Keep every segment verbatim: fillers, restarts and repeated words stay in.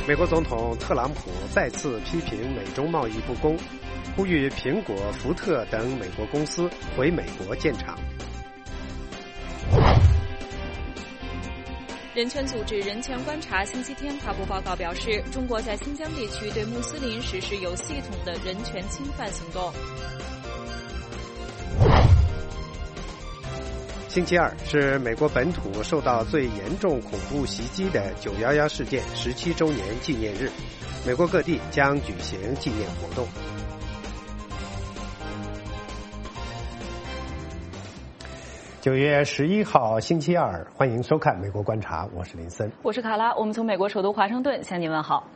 美国总统特朗普再次批评美中贸易不公，呼吁苹果、福特等美国公司回美国建厂。 人权组织人权观察星期天发布报告表示，中国在新疆地区对穆斯林实施有系统的人权侵犯行动。 星期二是美国本土受到最严重恐怖袭击的九一一事件十七周年纪念日，美国各地将举行纪念活动。九月十一号星期二，欢迎收看《美国观察》，我是林森， 我是卡拉，我们从美国首都华盛顿向您问好。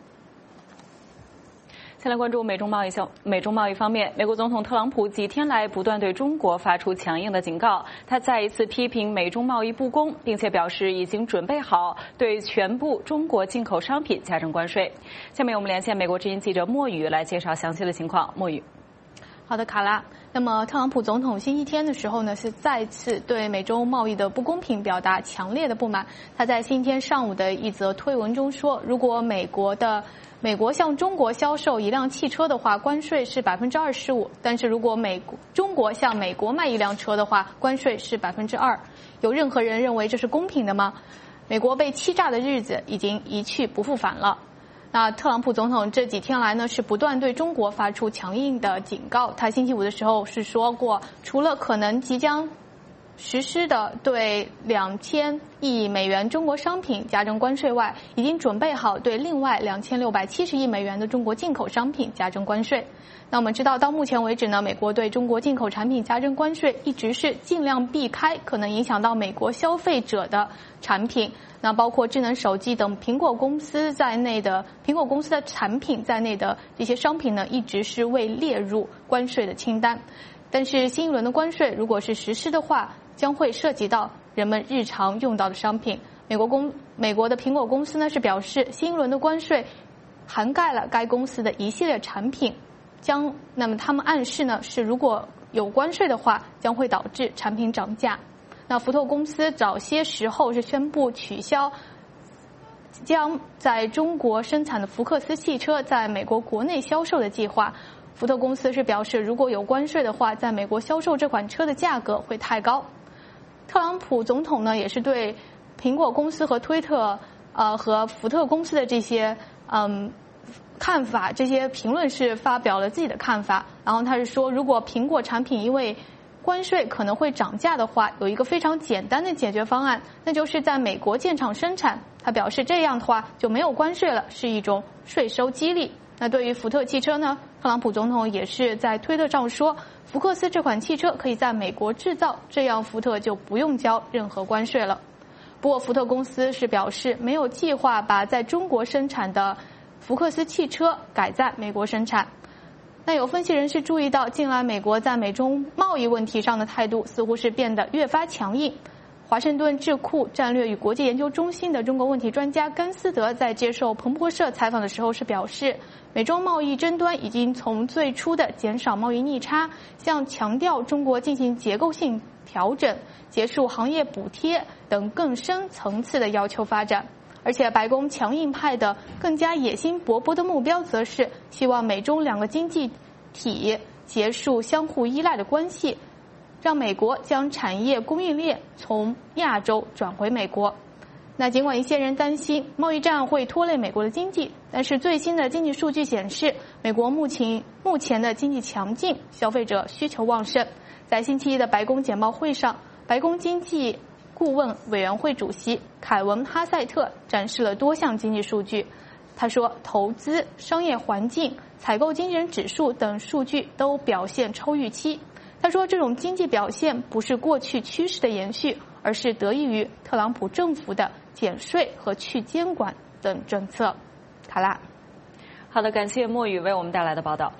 先来关注美中贸易项美中贸易方面，美国总统特朗普几天来不断对中国发出强硬的警告，他再一次批评美中贸易不公，并且表示已经准备好对全部中国进口商品加征关税。下面我们连线美国之音记者莫宇来介绍详细的情况。莫宇。 好的，卡拉。那么，特朗普总统星期天的时候呢，是再次对美洲贸易的不公平表达强烈的不满。他在星期天上午的一则推文中说，如果美国的美国向中国销售一辆汽车的话，关税是百分之二十五；但是如果美国中国向美国卖一辆车的话，关税是百分之二。有任何人认为这是公平的吗？美国被欺诈的日子已经一去不复返了。那特朗普总统这几天来呢，是不断对中国发出强硬的警告。他星期五的时候是说过，除了可能即将实施的对两千亿美元中国商品加征关税外，已经准备好对另外两千六百七十亿美元的中国进口商品加征关税。那我们知道，到目前为止呢，美国对中国进口产品加征关税一直是尽量避开可能影响到美国消费者的产品。那包括智能手机等苹果公司在内的苹果公司的产品在内的这些商品呢，一直是未列入关税的清单。但是新一轮的关税如果是实施的话，将会涉及到人们日常用到的商品。美国公美国的苹果公司呢是表示，新一轮的关税涵盖了该公司的一系列产品，将那么他们暗示呢是如果有关税的话，将会导致产品涨价。那福特公司早些时候是宣布取消将在中国生产的福克斯汽车在美国国内销售的计划。福特公司是表示，如果有关税的话，在美国销售这款车的价格会太高。特朗普总统呢也是对苹果公司和推特呃和福特公司的这些嗯看法这些评论是发表了自己的看法。然后他是说，如果苹果产品因为关税可能会涨价的话，有一个非常简单的解决方案，那就是在美国建厂生产。他表示这样的话就没有关税了，是一种税收激励。那对于福特汽车呢，特朗普总统也是在推特上说，福克斯这款汽车可以在美国制造，这样福特就不用交任何关税了。不过福特公司是表示没有计划把在中国生产的福克斯汽车改在美国生产。那有分析人士注意到，近来美国在美中贸易问题上的态度似乎是变得越发强硬。华盛顿智库战略与国际研究中心的中国问题专家甘思德在接受彭博社采访的时候是表示，美中贸易争端已经从最初的减少贸易逆差，向强调中国进行结构性调整、结束行业补贴等更深层次的要求发展。而且白宫强硬派的更加野心勃勃的目标则是希望美中两个经济体结束相互依赖的关系，让美国将产业供应链从亚洲转回美国。那尽管一些人担心贸易战会拖累美国的经济，但是最新的经济数据显示，美国目前目前的经济强劲，消费者需求旺盛。在星期一的白宫简报会上，白宫经济顾问委员会主席凯文·哈塞特展示了多项经济数据。他说，投资、商业环境、采购经纪人指数等数据都表现超预期。他说，这种经济表现不是过去趋势的延续，而是得益于特朗普政府的减税和去监管等政策。卡拉。 好的，感谢莫宇为我们带来的报道。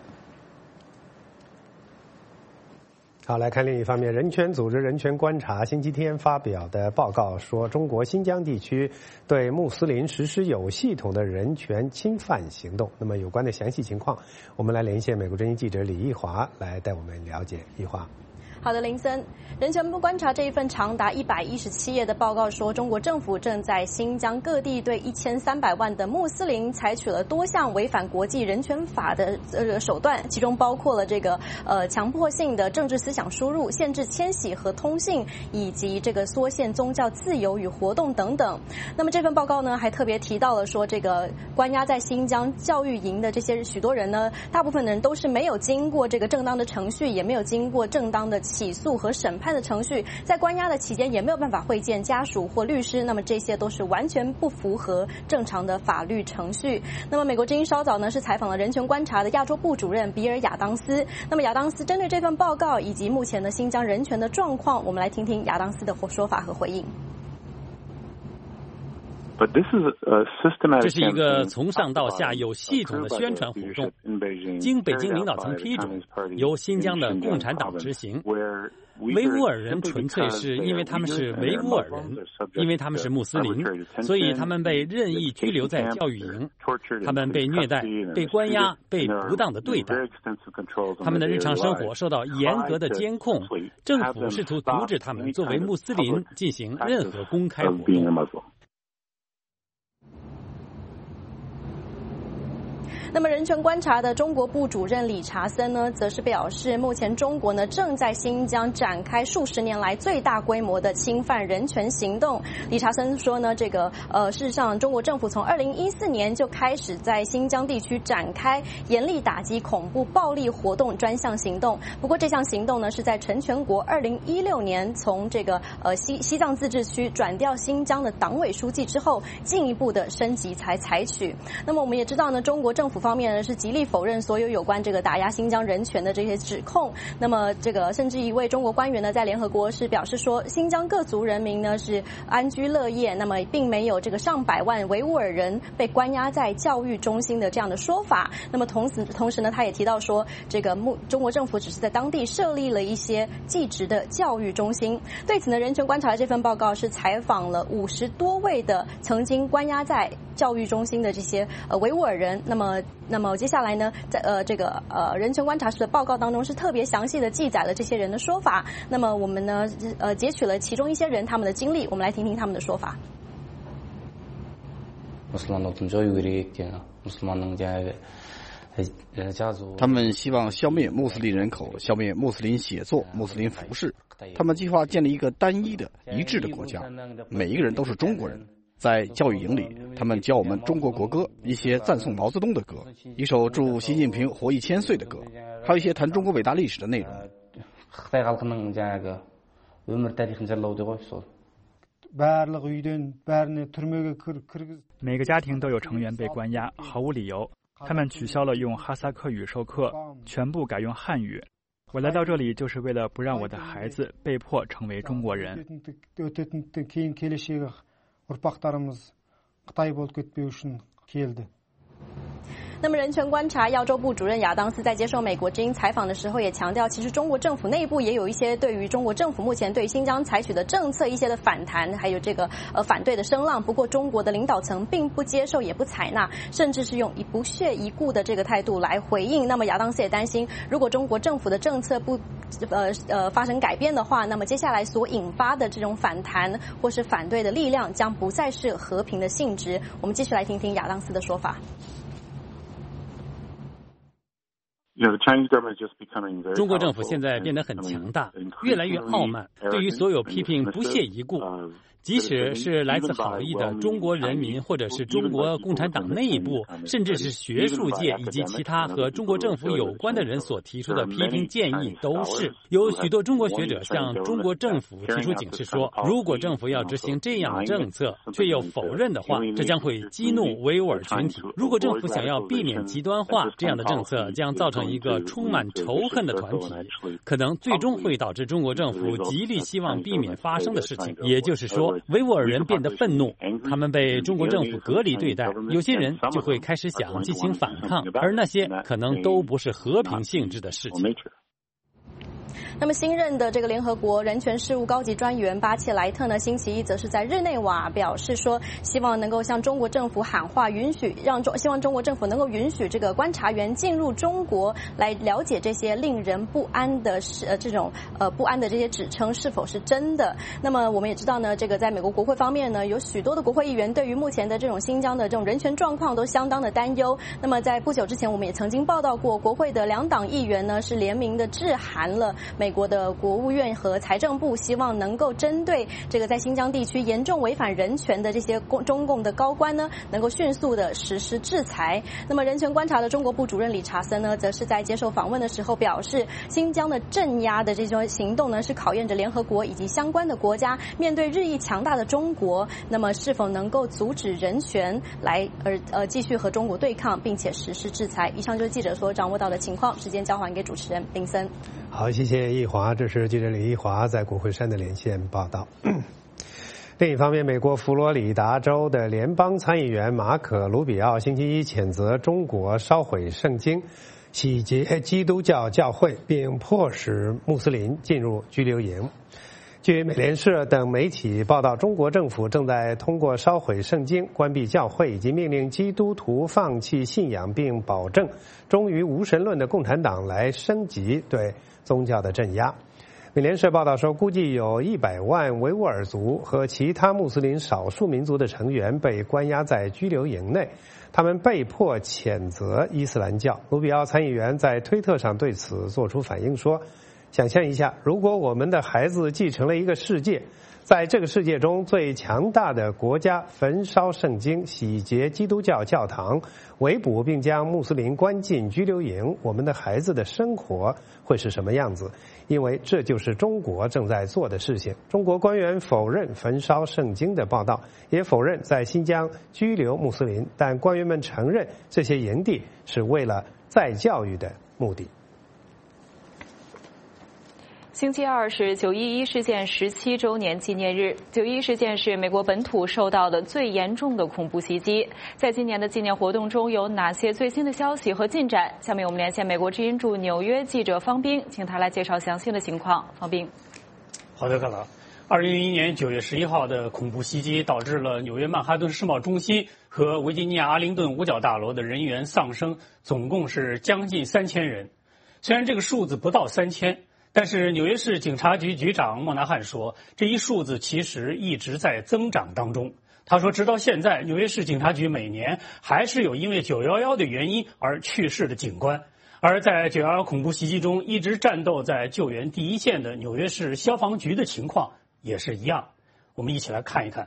好，来看另一方面，人权组织人权观察星期天发表的报告说，中国新疆地区对穆斯林实施有系统的人权侵犯行动。那么有关的详细情况，我们来连线美国之音记者李毅华来带我们了解。毅华。 好的，林森。人权部观察这一份长达一百一十七页的报告说，中国政府正在新疆各地对一千三百万的穆斯林采取了多项违反国际人权法的呃手段，其中包括了这个呃强迫性的政治思想输入、限制迁徙和通信，以及这个缩限宗教自由与活动等等。那么这份报告呢，还特别提到了说，这个关押在新疆教育营的这些许多人呢，大部分人都是没有经过这个正当的程序，也没有经过正当的起诉和审判的程序，在关押的期间也没有办法会见家属或律师，那么这些都是完全不符合正常的法律程序。那么美国之音稍早呢是采访了人权观察的亚洲部主任比尔亚当斯，那么亚当斯针对这份报告以及目前的新疆人权的状况，我们来听听亚当斯的说法和回应。 这是一个从上到下有系统的宣传活动，经北京领导层批准，由新疆的共产党执行。维吾尔人纯粹是因为他们是维吾尔人，因为他们是穆斯林，所以他们被任意拘留在教育营，他们被虐待、被关押、被不当的对待，他们的日常生活受到严格的监控，政府试图阻止他们作为穆斯林进行任何公开活动。 那么人权观察的中国部主任理查森呢，则是表示，目前中国呢正在新疆展开数十年来最大规模的侵犯人权行动。理查森说呢，这个呃，事实上，中国政府从二零一四年就开始在新疆地区展开严厉打击恐怖暴力活动专项行动。不过这项行动呢，是在陈全国二零一六年从这个呃西西藏自治区转调新疆的党委书记之后，进一步的升级才采取。那么我们也知道呢，中国政府方面呢是极力否认所有有关这个打压新疆人权的这些指控。那么这个甚至一位中国官员呢在联合国是表示说，新疆各族人民呢是安居乐业，那么并没有这个上百万维吾尔人被关押在教育中心的这样的说法。那么同时同时呢，他也提到说，这个中国政府只是在当地设立了一些技职的教育中心。对此呢，人权观察的这份报告是采访了五十多位的曾经关押在教育中心的这些呃维吾尔人。那么那么接下来呢，在呃这个呃人权观察室的报告当中是特别详细的记载了这些人的说法。那么我们呢呃截取了其中一些人他们的经历，我们来听听他们的说法。 他们希望消灭穆斯林人口，消灭穆斯林写作、穆斯林服饰。他们计划建立一个单一的、一致的国家，每一个人都是中国人。在教育营里，他们教我们中国国歌，一些赞颂毛泽东的歌，一首祝习近平活一千岁的歌，还有一些谈中国伟大历史的内容。 每个家庭都有成员被关押，毫无理由。他们取消了用哈萨克语授课，全部改用汉语。我来到这里就是为了不让我的孩子被迫成为中国人。 那么人权观察亚洲部主任亚当斯在接受美国之音采访的时候也强调，其实中国政府内部也有一些对于中国政府目前对新疆采取的政策一些的反弹，还有这个呃反对的声浪。不过中国的领导层并不接受也不采纳，甚至是用以不屑一顾的这个态度来回应。那么亚当斯也担心，如果中国政府的政策不呃呃发生改变的话，那么接下来所引发的这种反弹或是反对的力量将不再是和平的性质。我们继续来听听亚当斯的说法。 中国政府现在变得很强大，越来越傲慢，对于所有批评不屑一顾。即使是来自好意的中国人民，或者是中国共产党内部，甚至是学术界以及其他和中国政府有关的人所提出的批评建议，都是有许多中国学者向中国政府提出警示说，如果政府要执行这样的政策却又否认的话，这将会激怒维吾尔群体。如果政府想要避免极端化，这样的政策将造成一个充满仇恨的团体，可能最终会导致中国政府极力希望避免发生的事情。也就是说，维吾尔人变得愤怒，他们被中国政府隔离对待，有些人就会开始想进行反抗，而那些可能都不是和平性质的事情。 那么新任的这个联合国人权事务高级专员巴切莱特呢，星期一则是在日内瓦表示说，希望能够向中国政府喊话，允许让中希望中国政府能够允许这个观察员进入中国来了解这些令人不安的呃这种呃不安的这些指称是否是真的。那么我们也知道呢，这个在美国国会方面呢，有许多的国会议员对于目前的这种新疆的这种人权状况都相当的担忧。那么在不久之前，我们也曾经报道过，国会的两党议员呢是联名的致函了美国的国务院和财政部，希望能够针对这个在新疆地区严重违反人权的这些中共的高官呢，能够迅速的实施制裁。那么人权观察的中国部主任理查森呢，则是在接受访问的时候表示，新疆的镇压的这种行动呢，是考验着联合国以及相关的国家面对日益强大的中国，那么是否能够阻止人权来而呃继续和中国对抗，并且实施制裁。以上就是记者所掌握到的情况，时间交还给主持人林森。 好，谢谢易华，这是记者李易华在国会山的连线报道。另一方面，美国佛罗里达州的联邦参议员马可·卢比奥星期一谴责中国烧毁圣经、洗劫基督教教会，并迫使穆斯林进入拘留营。据美联社等媒体报道，中国政府正在通过烧毁圣经、关闭教会以及命令基督徒放弃信仰，并保证忠于无神论的共产党来升级对宗教的镇压。美联社报道说，估计有一百万维吾尔族和其他穆斯林少数民族的成员被关押在拘留营内，他们被迫谴责伊斯兰教。卢比奥参议员在推特上对此做出反应说，想象一下，如果我们的孩子继承了一个世界，在这个世界中最强大的国家焚烧圣经、洗劫基督教教堂、围捕并将穆斯林关进拘留营，我们的孩子的生活会是什么样子？因为这就是中国正在做的事情。中国官员否认焚烧圣经的报道，也否认在新疆拘留穆斯林，但官员们承认这些营地是为了再教育的目的。 星期二是九一一事件十七周年纪念日。九一一事件是美国本土受到的最严重的恐怖袭击。在今年的纪念活动中有哪些最新的消息和进展？下面我们连线美国之音驻纽约记者方斌，请他来介绍详细的情况。方斌， 好的，克劳。二零零一年九月十一号的恐怖袭击导致了纽约曼哈顿世贸中心和维吉尼亚阿灵顿五角大楼的人员丧生，总共是将近三千人。虽然这个数字不到三千。但是纽约市警察局局长莫纳汉说，这一数字其实一直在增长当中。他说，直到现在，纽约市警察局每年还是有因为九一一的原因而去世的警官。而在九一一恐怖袭击中一直战斗在救援第一线的纽约市消防局的情况也是一样。我们一起来看一看。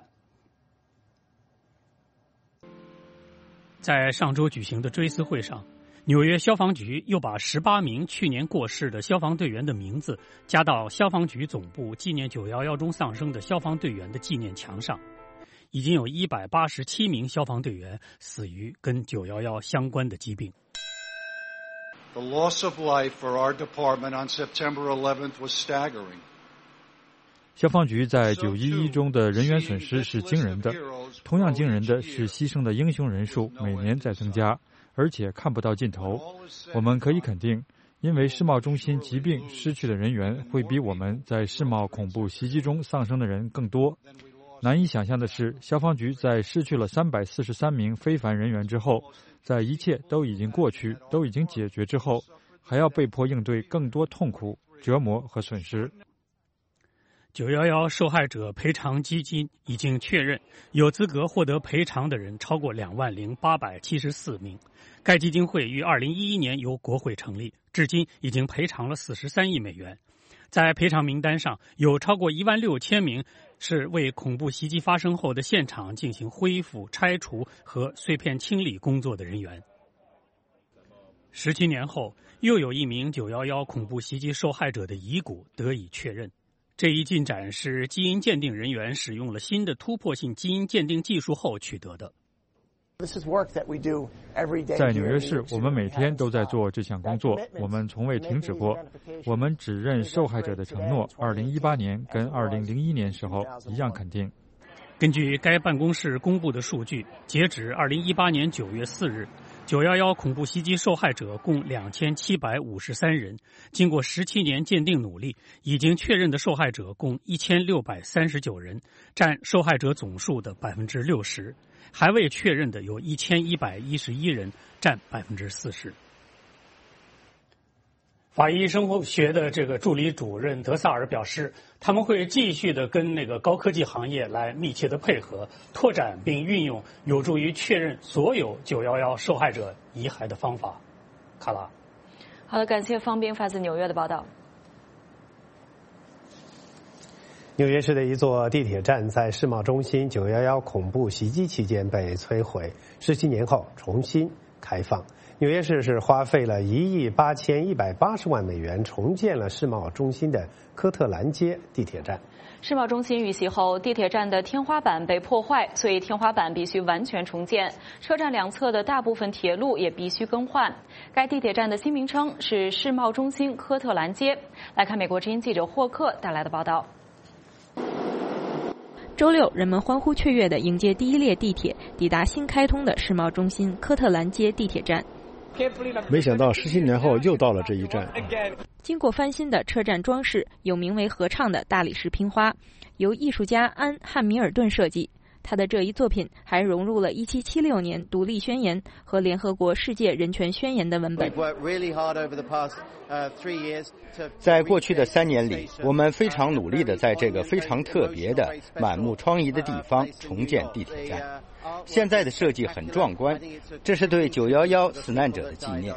在上周举行的追思会上，纽约消防局又把十八名去年过世的消防队员的名字加到消防局总部纪念九一一中丧生的消防队员的纪念墙上。已经有一百八十七名消防队员死于跟九一一相关的疾病。 The loss of life for our department on September eleventh was staggering. 消防局在九一一中的人员损失是惊人的，同样惊人的是牺牲的英雄人数每年在增加，而且看不到尽头。我们可以肯定，因为世贸中心疾病失去的人员会比我们在世贸恐怖袭击中丧生的人更多。难以想象的是，消防局在失去了三百四十三名非凡人员之后，在一切都已经过去、都已经解决之后，还要被迫应对更多痛苦、折磨和损失。 九一一受害者赔偿基金已经确认，有资格获得赔偿的人超过两万零八百七十四名。该基金会于二零一一年由国会成立，至今已经赔偿了四十三亿美元。在赔偿名单上有超过一万六千名是为恐怖袭击发生后的现场进行恢复、拆除和碎片清理工作的人员。十七年后，又有一名九一一恐怖袭击受害者的遗骨得以确认。这一进展是基因鉴定人员使用了新的突破性基因鉴定技术后取得的。 在纽约市，我们每天都在做这项工作，我们从未停止过。我们只认受害者的承诺，二零一八年跟二零零一年时候一样肯定。 根据该办公室公布的数据，截止二零一八年九月四日， 九一一恐怖袭击受害者共两千七百五十三人，经过十七年鉴定努力，已经确认的受害者共一千六百三十九人，占受害者总数的百分之六十。还未确认的有一千一百一十一人，占百分之四十。法医生物学的这个助理主任德萨尔表示，他们会继续的跟那个高科技行业来密切的配合，拓展并运用有助于确认所有九一一受害者遗骸的方法。卡拉， 好的，感谢方斌发自纽约的报道。 纽约市的一座地铁站在世贸中心九一一恐怖袭击期间被摧毁，十七年后重新开放。纽约市是花费了一亿八千一百八十万美元重建了世贸中心的科特兰街地铁站。 世贸中心遇袭后，地铁站的天花板被破坏，所以天花板必须完全重建。车站两侧的大部分铁路也必须更换。该地铁站的新名称是世贸中心科特兰街。来看美国之音记者霍克带来的报道。 周六，人们欢呼雀跃地迎接第一列地铁抵达新开通的世贸中心科特兰街地铁站。 没想到十七年后又到了这一站。 经过翻新的车站装饰有名为合唱的大理石拼花，由艺术家安·汉米尔顿设计。他的这一作品还融入了一七七六年独立宣言和联合国世界人权宣言的文本。 在过去的三年里，我们非常努力地在这个非常特别的满目疮痍的地方重建地铁站。现在的设计很壮观，这是对九一一死难者的纪念。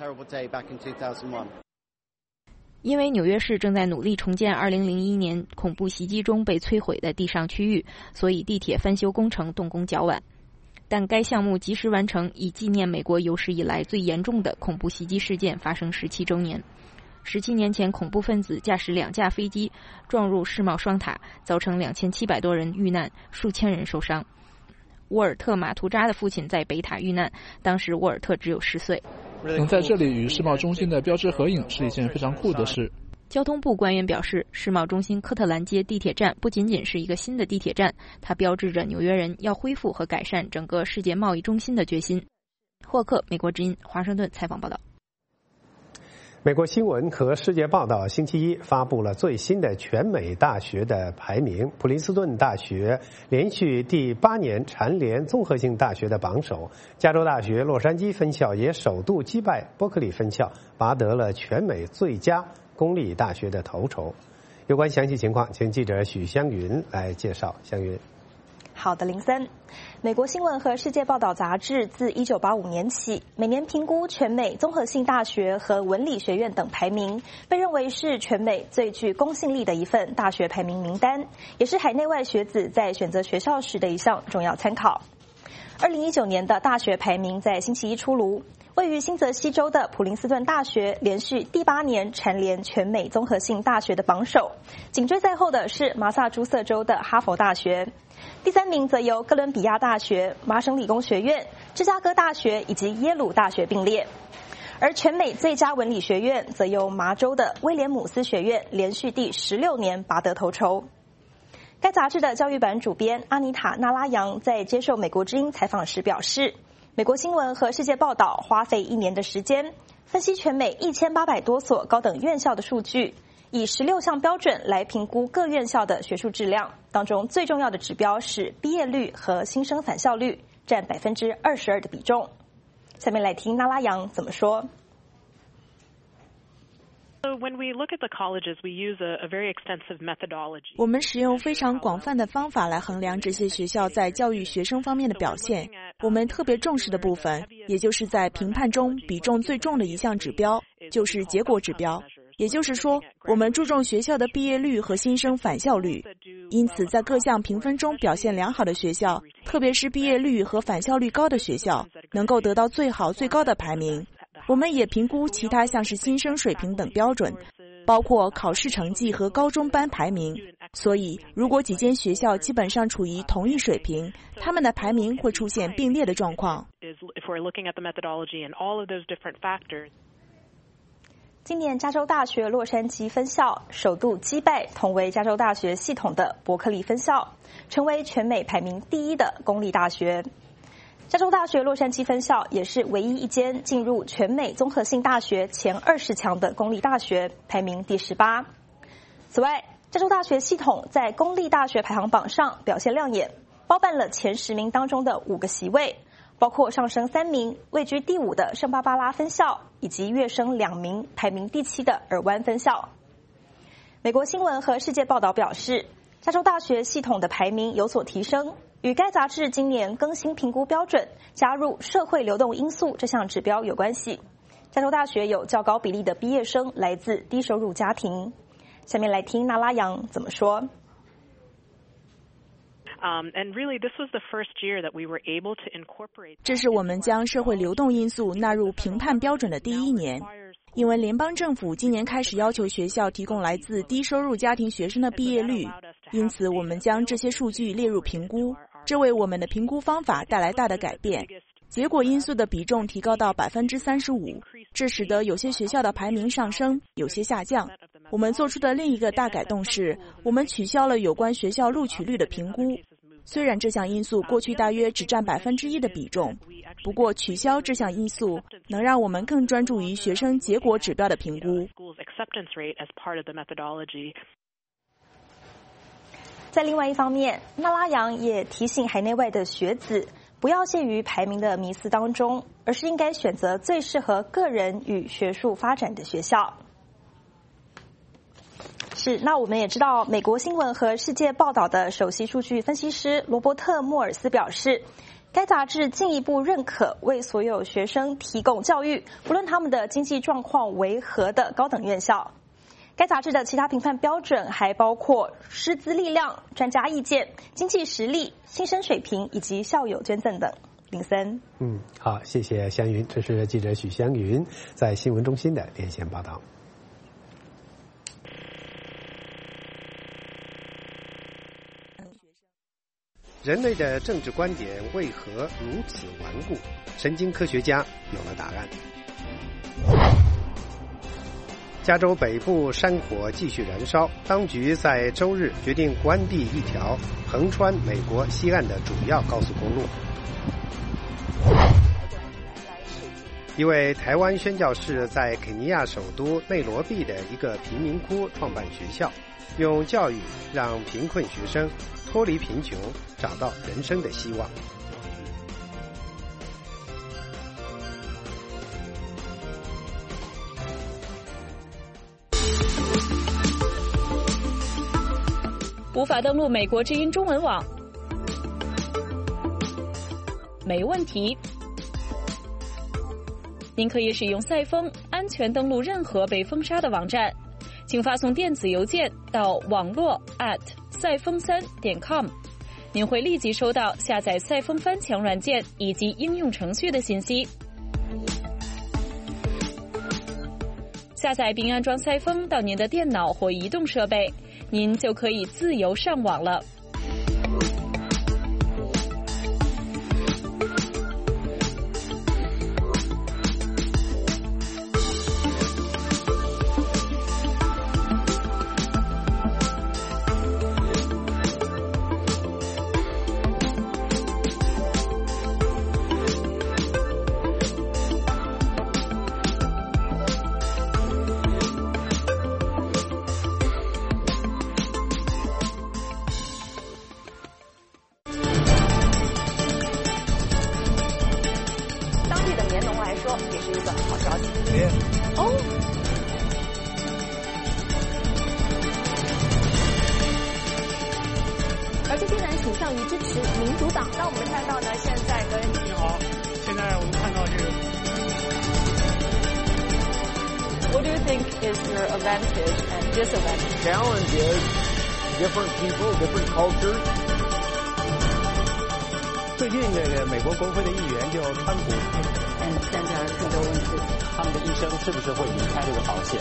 因为纽约市正在努力重建二零零一年恐怖袭击中被摧毁的地上区域，所以地铁翻修工程动工较晚。但该项目及时完成，以纪念美国有史以来最严重的恐怖袭击事件发生十七周年。十七年前，恐怖分子驾驶两架飞机撞入世贸双塔，造成两千七百多人遇难，数千人受伤。沃尔特·马图扎的父亲在北塔遇难，当时沃尔特只有十岁。 能在这里与世贸中心的标志合影是一件非常酷的事。 交通部官员表示，世贸中心科特兰街地铁站不仅仅是一个新的地铁站，它标志着纽约人要恢复和改善整个世界贸易中心的决心。霍克，美国之音，华盛顿采访报道。 美国新闻和世界报道星期一发布了最新的全美大学的排名，普林斯顿大学连续第八年蝉联综合性大学的榜首，加州大学洛杉矶分校也首度击败伯克利分校，拔得了全美最佳公立大学的头筹。有关详细情况，请记者许湘云来介绍。湘云。 好的，林森。美国新闻和世界报道杂志自一九八五年起，每年评估全美综合性大学和文理学院等排名，被认为是全美最具公信力的一份大学排名名单，也是海内外学子在选择学校时的一项重要参考。二零一九年的大学排名在星期一出炉，位于新泽西州的普林斯顿大学连续第八年蝉联全美综合性大学的榜首，紧追在后的是麻萨诸塞州的哈佛大学。第三名则由哥伦比亚大学、麻省理工学院、芝加哥大学以及耶鲁大学并列，而全美最佳文理学院则由麻州的威廉姆斯学院连续第十六年拔得头筹。该杂志的教育版主编阿妮塔·纳拉扬在接受美国之音采访时表示，美国新闻和世界报道花费一年的时间，分析全美一千八百多所高等院校的数据，以十六项标准来评估各院校的学术质量，当中最重要的指标是毕业率和新生返校率，占百分之二十二的比重。下面来听纳拉扬怎么说。 我们使用非常广泛的方法来衡量这些学校在教育学生方面的表现。我们特别重视的部分，也就是在评判中比重最重的一项指标，就是结果指标。也就是说，我们注重学校的毕业率和新生返校率。因此，在各项评分中表现良好的学校，特别是毕业率和返校率高的学校，能够得到最好最高的排名。我们也评估其他像是新生水平等标准，包括考试成绩和高中班排名。所以，如果几间学校基本上处于同一水平，他们的排名会出现并列的状况。 今年加州大学洛杉矶分校首度击败同为加州大学系统的伯克利分校，成为全美排名第一的公立大学。 加州大学洛杉矶分校也是唯一一间进入全美综合性大学前二十强的公立大学，排名第十八。此外，加州大学系统在公立大学排行榜上表现亮眼，包办了前十名当中的五个席位，包括上升三名位居第五的圣巴巴拉分校，以及跃升两名排名第七的尔湾分校。美国新闻和世界报道表示，加州大学系统的排名有所提升，与该杂志今年更新评估标准，加入社会流动因素这项指标有关系。加州大学有较高比例的毕业生来自低收入家庭。下面来听纳拉扬怎么说。 这是我们将社会流动因素纳入评判标准的第一年，因为联邦政府今年开始要求学校提供来自低收入家庭学生的毕业率，因此我们将这些数据列入评估，这为我们的评估方法带来大的改变。结果因素的比重提高到百分之三十五，这使得有些学校的排名上升，有些下降。我们做出的另一个大改动是，我们取消了有关学校录取率的评估。虽然这项因素过去大约只占百分之一的比重，不过取消这项因素能让我们更专注于学生结果指标的评估。 在另外一方面，纳拉扬也提醒海内外的学子，不要陷于排名的迷思当中，而是应该选择最适合个人与学术发展的学校。是，那我们也知道，美国新闻和世界报道的首席数据分析师罗伯特·莫尔斯表示，该杂志进一步认可为所有学生提供教育，不论他们的经济状况为何的高等院校。该杂志的其他评判标准还包括师资力量、专家意见、经济实力、新生水平以及校友捐赠等。林森， 嗯，好，谢谢香云，这是记者许香云在新闻中心的连线报道。人类的政治观点为何如此顽固？神经科学家有了答案。加州北部山火继续燃烧，当局在周日决定关闭一条横穿美国西岸的主要高速公路。一位台湾宣教士在肯尼亚首都内罗毕的一个贫民窟创办学校，用教育让贫困学生脱离贫穷，找到人生的希望。 无法登录美国之音中文网，没问题。您可以使用赛风安全登录任何被封杀的网站，请发送电子邮件到网络 at 赛风三点 com， 您会立即收到下载赛风翻墙软件以及应用程序的信息。下载并安装赛风到您的电脑或移动设备，您就可以自由上网了。 最近这个美国国会的议员就川普， 嗯，现在很多问题， 他们的一生是不是会离开这个保险？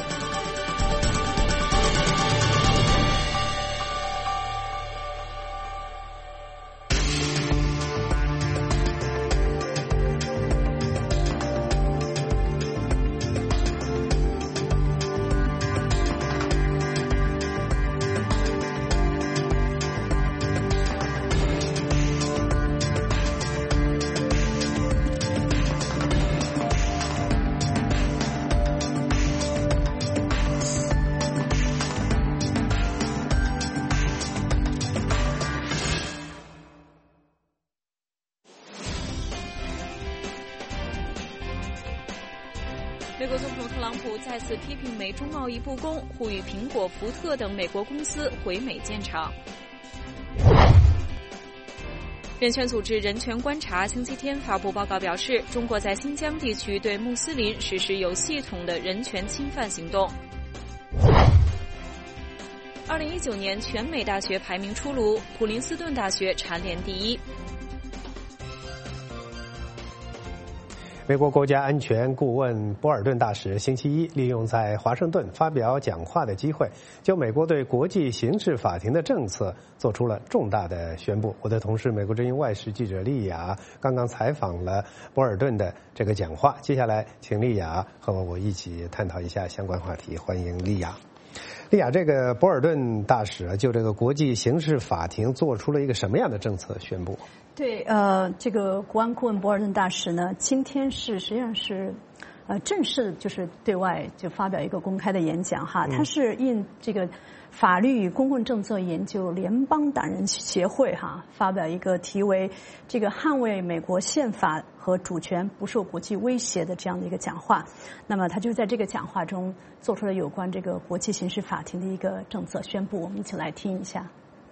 美国总统特朗普再次批评美中贸易不公，呼吁苹果、福特等美国公司回美建厂。人权组织人权观察星期天发布报告表示，中国在新疆地区对穆斯林实施有系统的人权侵犯行动。二零一九年全美大学排名出炉，普林斯顿大学蝉联第一。 美国国家安全顾问博尔顿大使星期一利用在华盛顿发表讲话的机会，就美国对国际刑事法庭的政策做出了重大的宣布。我的同事美国之音外事记者丽雅刚刚采访了博尔顿的这个讲话，接下来请丽雅和我一起探讨一下相关话题。欢迎丽雅。丽雅，这个博尔顿大使就这个国际刑事法庭做出了一个什么样的政策宣布？ 对，呃，这个国安顾问博尔顿大使呢，今天是实际上是，呃，正式就是对外就发表一个公开的演讲哈，他是应这个法律与公共政策研究联邦党人协会哈发表一个题为“这个捍卫美国宪法和主权不受国际威胁”的这样的一个讲话。那么他就在这个讲话中做出了有关这个国际刑事法庭的一个政策宣布，我们一起来听一下。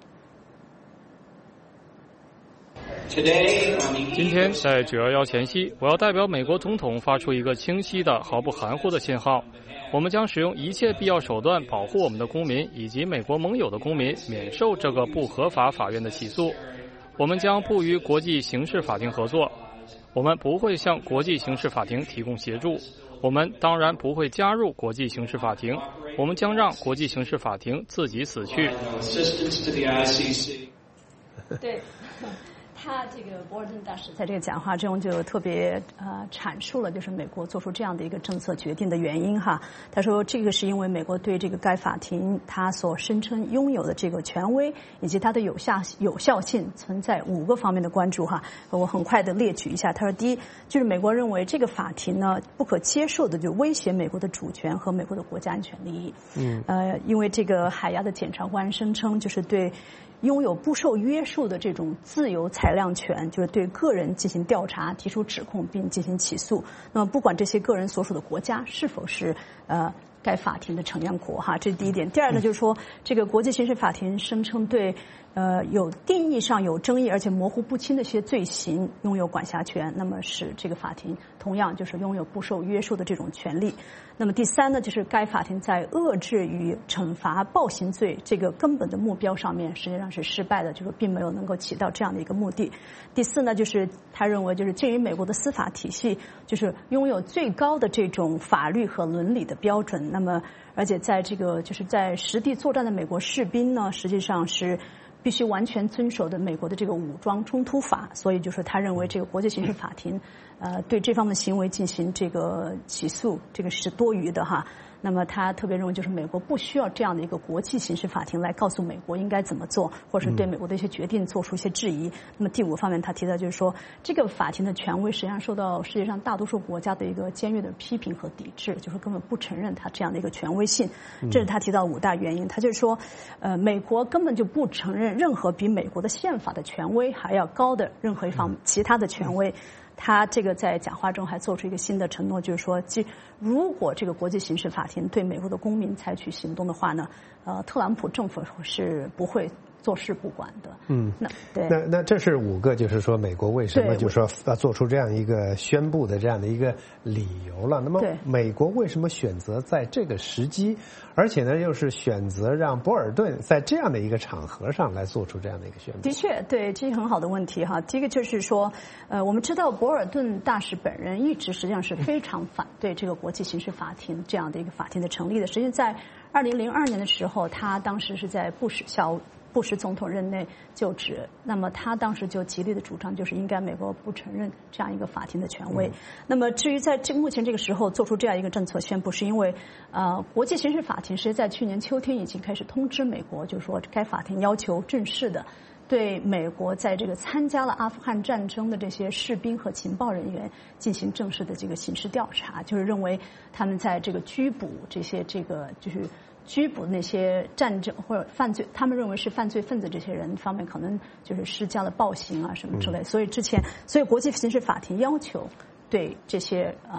今天在九一一前夕，我要代表美国总统发出一个清晰的、毫不含糊的信号：我们将使用一切必要手段保护我们的公民以及美国盟友的公民免受这个不合法法院的起诉。我们将不与国际刑事法庭合作，我们不会向国际刑事法庭提供协助，我们当然不会加入国际刑事法庭，我们将让国际刑事法庭自己死去。 对。他这个博尔顿大使在这个讲话中就特别呃阐述了，就是美国做出这样的一个政策决定的原因哈。他说，这个是因为美国对这个该法庭他所声称拥有的这个权威以及它的有效有效性存在五个方面的关注哈。我很快的列举一下。他说，第一就是美国认为这个法庭呢不可接受的就威胁美国的主权和美国的国家安全利益。嗯。呃，因为这个海牙的检察官声称就是对拥有不受约束的这种自由裁量权，就是对个人进行调查、提出指控并进行起诉。那么，不管这些个人所属的国家是否是呃该法庭的成员国，哈，这是第一点。第二呢，就是说这个国际刑事法庭声称对呃有定义上有争议而且模糊不清的一些罪行拥有管辖权，那么使这个法庭同样就是拥有不受约束的这种权利。那么第三呢，就是该法庭在遏制与惩罚暴行罪这个根本的目标上面实际上是失败的，就是并没有能够起到这样的一个目的。第四呢，就是他认为就是鉴于美国的司法体系就是拥有最高的这种法律和伦理的标准，那么而且在这个就是在实地作战的美国士兵呢，实际上是必须完全遵守的美国的这个武装冲突法，所以就是他认为这个国际刑事法庭呃对这方面行为进行这个起诉，这个是多余的哈。那么他特别认为就是美国不需要这样的一个国际刑事法庭来告诉美国应该怎么做，或者是对美国的一些决定做出一些质疑。那么第五方面他提到就是说，这个法庭的权威实际上受到世界上大多数国家的一个尖锐的批评和抵制，就是根本不承认他这样的一个权威性。这是他提到五大原因。他就是说呃美国根本就不承认任何比美国的宪法的权威还要高的任何一方其他的权威。他这个在讲话中还做出一个新的承诺，就是说，即如果这个国际刑事法庭对美国的公民采取行动的话呢，呃，特朗普政府是不会坐视不管的。嗯，那对， 那那这是五个，就是说美国为什么就是说要做出这样一个宣布的这样的一个理由了。那么美国为什么选择在这个时机，而且呢又是选择让博尔顿在这样的一个场合上来做出这样的一个宣布？ 的确，对，这是很好的问题哈。第一个就是说，呃，我们知道博尔顿大使本人一直实际上是非常反对这个国际刑事法庭这样的一个法庭的成立的。实际在二零零二年的时候，他当时是在布什小。布什总统任内就职，那么他当时就极力的主张，就是应该美国不承认这样一个法庭的权威。嗯、那么至于在这目前这个时候做出这样一个政策宣布，是因为呃，国际刑事法庭是在去年秋天已经开始通知美国，就是说该法庭要求正式的对美国在这个参加了阿富汗战争的这些士兵和情报人员进行正式的这个刑事调查，就是认为他们在这个拘捕这些这个就是拘捕那些战争或者犯罪，他们认为是犯罪分子这些人方面，可能就是施加了暴行啊什么之类。所以之前，所以国际刑事法庭要求对这些啊、呃、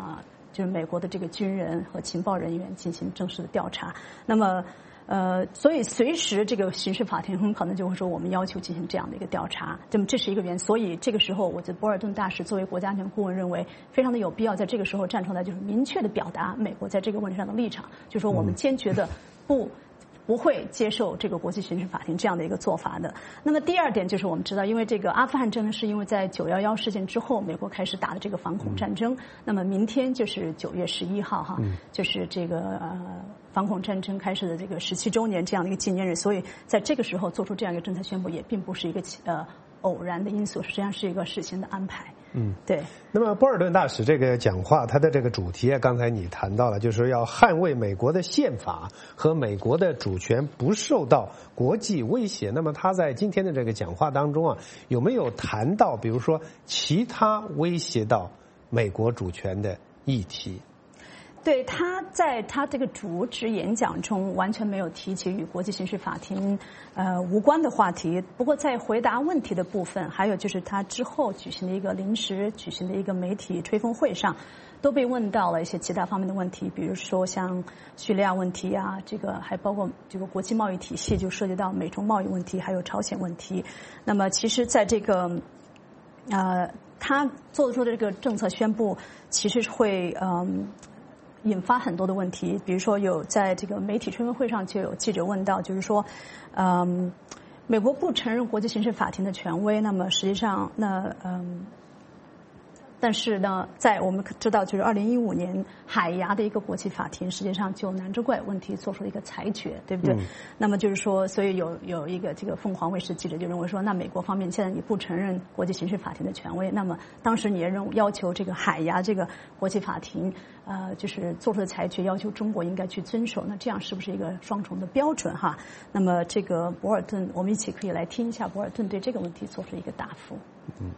就是美国的这个军人和情报人员进行正式的调查。那么。呃，所以随时这个刑事法庭很可能就会说我们要求进行这样的一个调查，那么这是一个原因。所以这个时候，我觉得博尔顿大使作为国家安全顾问认为非常的有必要在这个时候站出来，就是明确的表达美国在这个问题上的立场，就是说我们坚决的不。不会接受这个国际刑事法庭这样的一个做法的。那么第二点就是我们知道，因为这个阿富汗战争是因为在九幺幺事件之后，美国开始打的这个反恐战争。那么明天就是九月十一号哈，就是这个呃反恐战争开始的这个十七周年这样的一个纪念日，所以在这个时候做出这样一个政策宣布，也并不是一个呃偶然的因素，实际上是一个事先的安排。 嗯， 对。 那么波尔顿大使这个讲话，他的这个主题啊，刚才你谈到了，就是要捍卫美国的宪法和美国的主权不受到国际威胁。那么他在今天的这个讲话当中啊，有没有谈到比如说其他威胁到美国主权的议题？ 对，他在他这个主旨演讲中完全没有提起与国际刑事法庭呃无关的话题。不过在回答问题的部分，还有就是他之后举行的一个临时举行的一个媒体吹风会上，都被问到了一些其他方面的问题，比如说像叙利亚问题啊，这个还包括这个国际贸易体系，就涉及到美中贸易问题，还有朝鲜问题。那么其实在这个呃他做出的这个政策宣布，其实是会嗯。引发很多的问题，比如说有在这个媒体吹风会上就有记者问到，就是说，嗯，美国不承认国际刑事法庭的权威，那么实际上那嗯。但是呢，在我们知道，就是二零一五年海牙的一个国际法庭，实际上就南之怪问题做出了一个裁决，对不对？嗯、那么就是说，所以有有一个这个凤凰卫视记者就认为说，那美国方面现在你不承认国际刑事法庭的权威，那么当时你也认要求这个海牙这个国际法庭，呃，就是做出的裁决，要求中国应该去遵守，那这样是不是一个双重的标准哈？那么这个博尔顿，我们一起可以来听一下博尔顿对这个问题做出一个答复。嗯。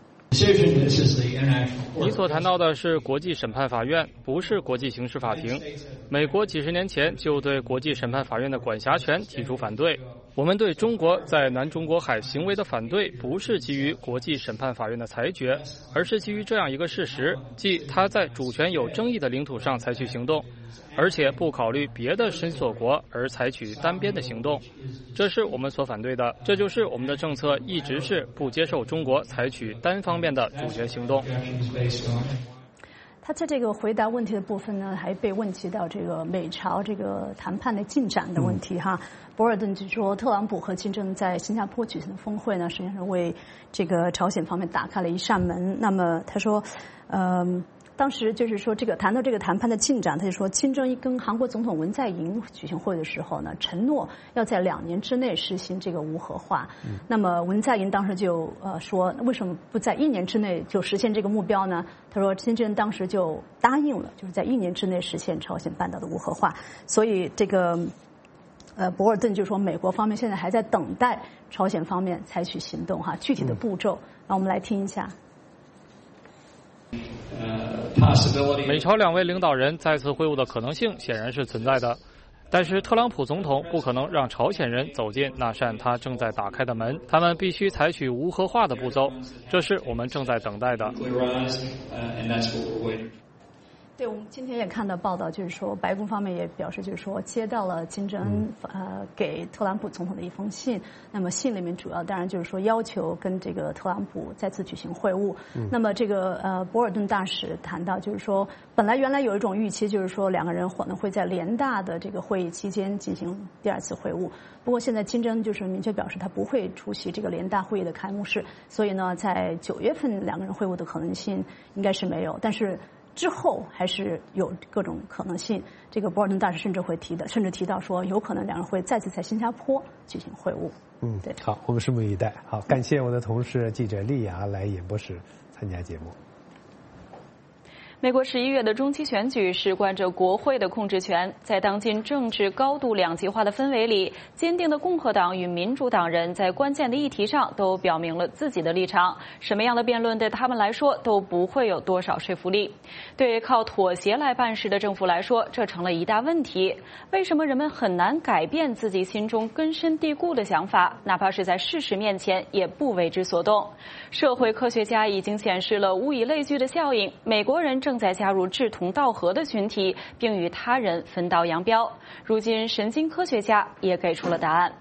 你所谈到的是国际审判法院，不是国际刑事法庭。美国几十年前就对国际审判法院的管辖权提出反对。我们对中国在南中国海行为的反对，不是基于国际审判法院的裁决，而是基于这样一个事实，即他在主权有争议的领土上采取行动，而且不考虑别的申索国而采取单边的行动，这是我们所反对的。这就是我们的政策一直是不接受中国采取单方面的主权行动。 他在这个回答问题的部分呢，还被问及到这个美朝这个谈判的进展的问题哈。博尔顿就说，特朗普和金正恩在新加坡举行的峰会呢，实际上是为这个朝鲜方面打开了一扇门。那么他说，嗯。当时就是说，这个谈到这个谈判的进展，他就说，金正恩跟韩国总统文在寅举行会的时候呢，承诺要在两年之内实行这个无核化。嗯、那么文在寅当时就呃说，为什么不在一年之内就实现这个目标呢？他说，金正恩当时就答应了，就是在一年之内实现朝鲜半岛的无核化。所以这个呃，博尔顿就说，美国方面现在还在等待朝鲜方面采取行动哈，具体的步骤，嗯、让我们来听一下。 美朝两位领导人再次会晤的可能性显然是存在的，但是特朗普总统不可能让朝鲜人走进那扇他正在打开的门，他们必须采取无核化的步骤，这是我们正在等待的。 对，我们今天也看到报道，就是说白宫方面也表示，就是说接到了金正恩呃给特朗普总统的一封信。那么信里面主要当然就是说要求跟这个特朗普再次举行会晤。嗯、那么这个呃博尔顿大使谈到，就是说本来原来有一种预期，就是说两个人可能会在联大的这个会议期间进行第二次会晤。不过现在金正恩就是明确表示他不会出席这个联大会议的开幕式，所以呢，在九月份两个人会晤的可能性应该是没有，但是之后还是有各种可能性。这个博尔顿大使甚至会提的，甚至提到说，有可能两人会再次在新加坡举行会晤。 嗯，对，好，我们拭目以待。好，感谢我的同事记者丽雅来演播室参加节目。 美国十一月的中期选举事关着国会的控制权，在当今政治高度两极化的氛围里，坚定的共和党与民主党人在关键的议题上都表明了自己的立场，什么样的辩论对他们来说都不会有多少说服力。对靠妥协来办事的政府来说，这成了一大问题。为什么人们很难改变自己心中根深蒂固的想法，哪怕是在事实面前也不为之所动？社会科学家已经显示了物以类聚的效应，美国人正正在加入志同道合的群体，并与他人分道扬镳。如今，神经科学家也给出了答案。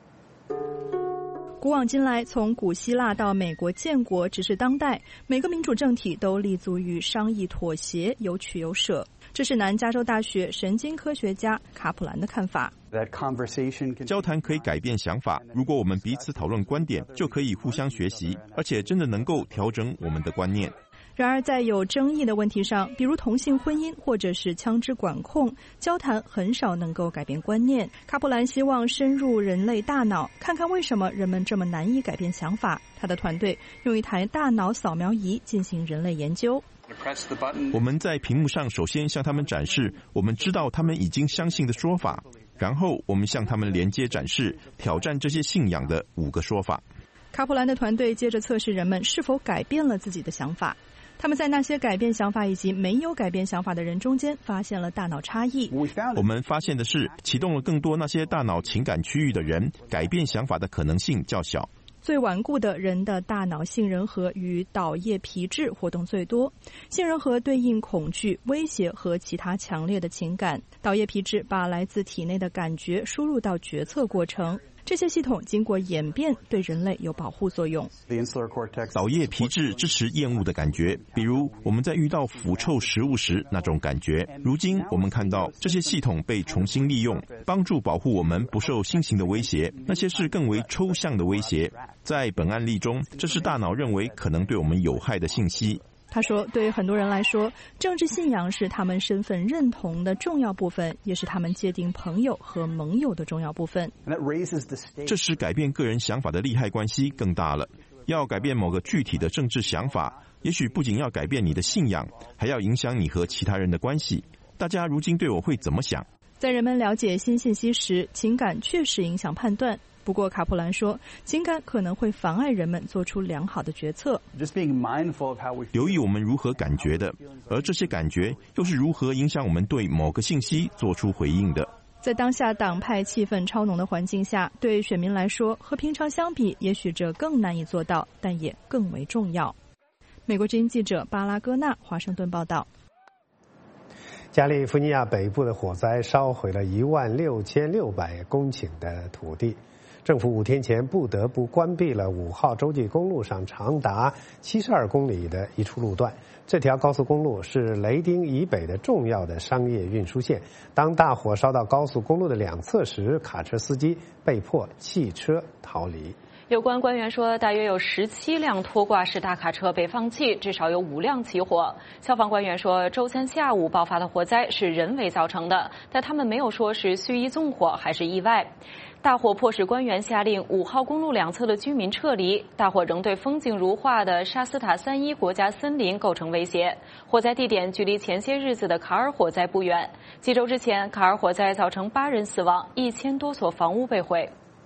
古往今来，从古希腊到美国建国，直至当代，每个民主政体都立足于商议妥协，有取有舍。这是南加州大学神经科学家卡普兰的看法。 交谈可以改变想法，如果我们彼此讨论观点，就可以互相学习，而且真的能够调整我们的观念。 然而，在有争议的问题上，比如同性婚姻或者是枪支管控，交谈很少能够改变观念。卡普兰希望深入人类大脑，看看为什么人们这么难以改变想法。他的团队用一台大脑扫描仪进行人类研究。 我们在屏幕上首先向他们展示我们知道他们已经相信的说法，然后我们向他们连接展示挑战这些信仰的五个说法。 卡普兰的团队接着测试人们是否改变了自己的想法。他们在那些改变想法以及没有改变想法的人中间发现了大脑差异。 我们发现的是，启动了更多那些大脑情感区域的人，改变想法的可能性较小。 最顽固的人的大脑杏仁核与岛叶皮质活动最多。杏仁核对应恐惧、威胁和其他强烈的情感，岛叶皮质把来自体内的感觉输入到决策过程。这些系统经过演变，对人类有保护作用。 岛叶皮质支持厌恶的感觉，比如我们在遇到腐臭食物时那种感觉。如今我们看到这些系统被重新利用，帮助保护我们不受新型的威胁，那些是更为抽象的威胁。在本案例中，这是大脑认为可能对我们有害的信息。 他说，对于很多人来说，政治信仰是他们身份认同的重要部分，也是他们界定朋友和盟友的重要部分。 这使改变个人想法的利害关系更大了。要改变某个具体的政治想法，也许不仅要改变你的信仰，还要影响你和其他人的关系。大家如今对我会怎么想？ 在人们了解新信息时，情感确实影响判断。不过卡普兰说，情感可能会妨碍人们做出良好的决策。 留意我们如何感觉的，而这些感觉又是如何影响我们对某个信息做出回应的。 在当下党派气氛超浓的环境下，对选民来说，和平常相比，也许这更难以做到，但也更为重要。美国之音记者巴拉戈纳华盛顿报道。 加利福尼亚北部的火灾烧毁了一万六千六百公顷的土地。政府五天前不得不关闭了五号洲际公路上长达七十二公里的一处路段。这条高速公路是雷丁以北的重要的商业运输线。当大火烧到高速公路的两侧时，卡车司机被迫弃车逃离。 有关官员说，大约有十七辆拖挂式大卡车被放弃，至少有五辆起火。消防官员说，周三下午爆发的火灾是人为造成的，但他们没有说是蓄意纵火还是意外。大火迫使官员下令五号公路两侧的居民撤离，大火仍对风景如画的沙斯塔三一国家森林构成威胁。火灾地点距离前些日子的卡尔火灾不远。几周之前，卡尔火灾造成八人死亡，一千多所房屋被毁。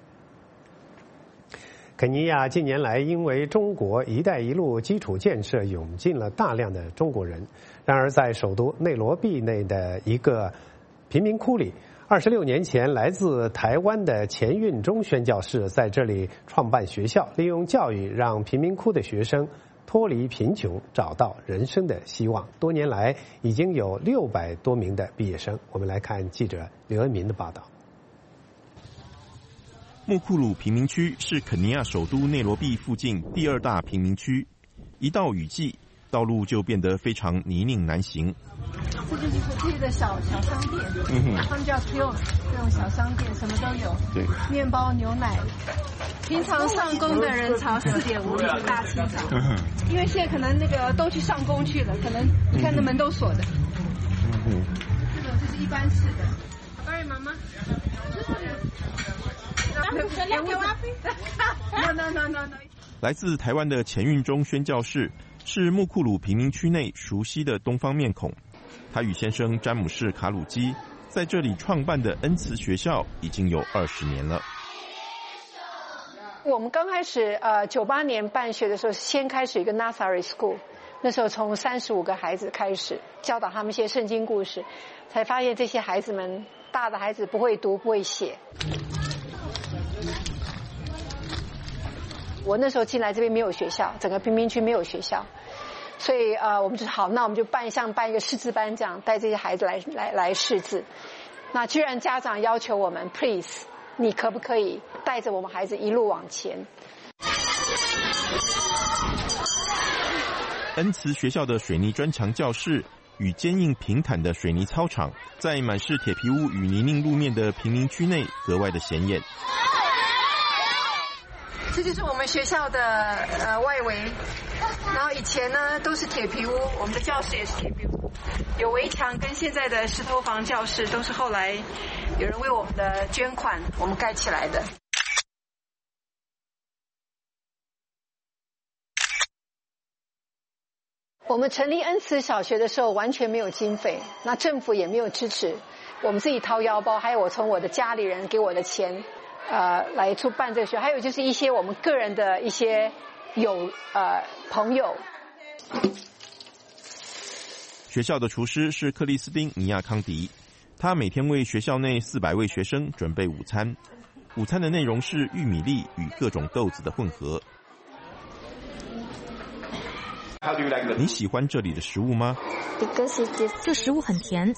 肯尼亚近年来因为中国“一带一路”基础建设涌进了大量的中国人。然而，在首都内罗毕内的一个贫民窟里，二十六年前来自台湾的钱运忠宣教士在这里创办学校，利用教育让贫民窟的学生脱离贫穷，找到人生的希望。多年来，已经有六百多名的毕业生。我们来看记者刘恩民的报道。 穆库鲁贫民区是肯尼亚首都内罗毕附近第二大贫民区。一到雨季，道路就变得非常泥泞难行。 这就是这里的小小商店，嗯哼，他们叫 kiosk， 这种小商店什么都有， 对， 面包、牛奶。平常上工的人朝四点五就大清早，嗯哼，因为现在可能那个都去上工去了，可能你看那门都锁的。嗯哼，这种就是一般式的。哎，妈妈。 来自台湾的钱运忠宣教士是穆库鲁贫民区内熟悉的东方面孔。他与先生詹姆士卡鲁基在这里创办的恩慈学校已经有二十年了。 我们刚开始呃九八年办学的时候，先开始一个 Nazareth School， 那时候从三十五个孩子开始教导他们一些圣经故事，才发现这些孩子们大的孩子不会读不会写。我那时候进来这边没有学校，整个贫民区没有学校， 所以呃，我们就好，那我们就办像办一个识字班这样，带这些孩子来来来识字。那居然家长要求我们 ，please， 你可不可以带着我们孩子一路往前？ 恩慈学校的水泥砖墙教室与坚硬平坦的水泥操场，在满是铁皮屋与泥泞路面的贫民区内格外的显眼。 这就是我们学校的呃外围，然后以前呢都是铁皮屋，我们的教室也是铁皮屋，有围墙，跟现在的石头房教室都是后来有人为我们的捐款我们盖起来的。我们成立恩慈小学的时候完全没有经费，那政府也没有支持，我们自己掏腰包，还有我从我的家里人给我的钱呃，来出办这个学，还有就是一些我们个人的一些有呃朋友。 学校的厨师是克里斯汀·尼亚康迪，他每天为学校内四百位学生准备午餐。午餐的内容是玉米粒与各种豆子的混合。你喜欢这里的食物吗？ 这食物很甜。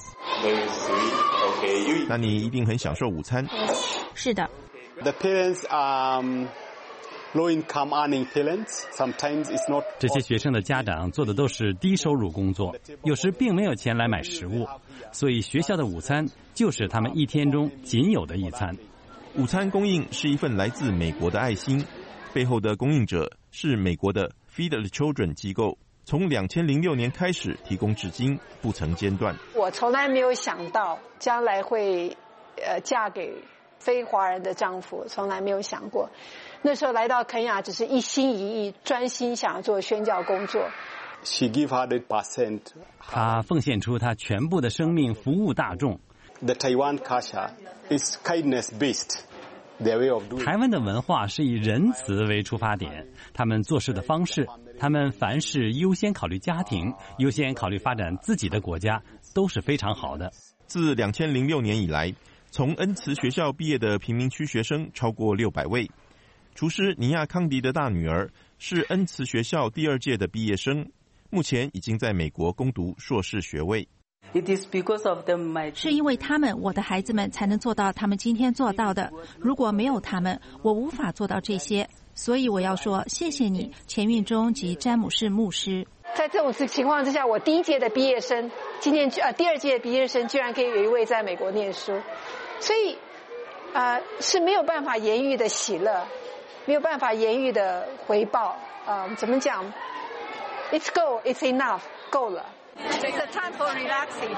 那你一定很享受午餐。 是的。 The parents are low income earning parents. Sometimes it's not. 这些学生的家长做的都是低收入工作，有时并没有钱来买食物，所以学校的午餐就是他们一天中仅有的一餐。 午餐供应是一份来自美国的爱心，背后的供应者是美国的 Feed the Children 机构，从两千零六年开始提供至今，不曾间断。 我从来没有想到将来会呃嫁给非华人的丈夫，从来没有想过。那时候来到肯亚，只是一心一意，专心想要做宣教工作。 She give one hundred percent. 她奉献出她全部的生命，服务大众。 The Taiwan culture is kindness based. Their way of doing. 台湾的文化是以仁慈为出发点，他们做事的方式，他们凡事优先考虑家庭，优先考虑发展自己的国家，都是非常好的。 自两千零六年以来，从恩慈学校毕业的贫民区学生超过六百位。厨师尼亚康迪的大女儿是恩慈学校第二届的毕业生，目前已经在美国攻读硕士学位。 是因为他们，我的孩子们才能做到他们今天做到的。如果没有他们，我无法做到这些。所以我要说，谢谢你，钱运忠及詹姆士牧师。 在这种情况之下，我第一届的毕业生，今年呃第二届的毕业生，居然可以有一位在美国念书，所以呃是没有办法言喻的喜乐，没有办法言喻的回报。呃，怎么讲 ？It's go, it's enough， 够了。It's a time for relaxing.